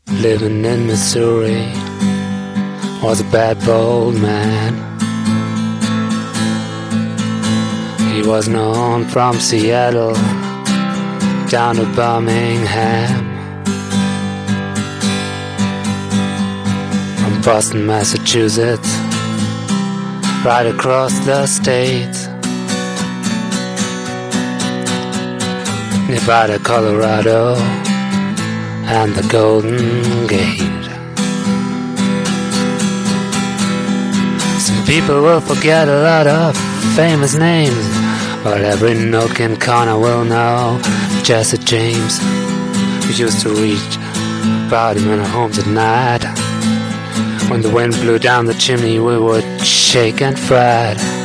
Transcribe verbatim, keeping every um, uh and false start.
living in Missouri, was a bad, bold man. He was known from Seattle down to Birmingham, from Boston, Massachusetts, right across the state, Nevada, Colorado, and the Golden Gate. Some people will forget a lot of famous names, but every nook and corner will know Jesse James. We used to reach about him in our homes at night. When the wind blew down the chimney, we would shake and fright.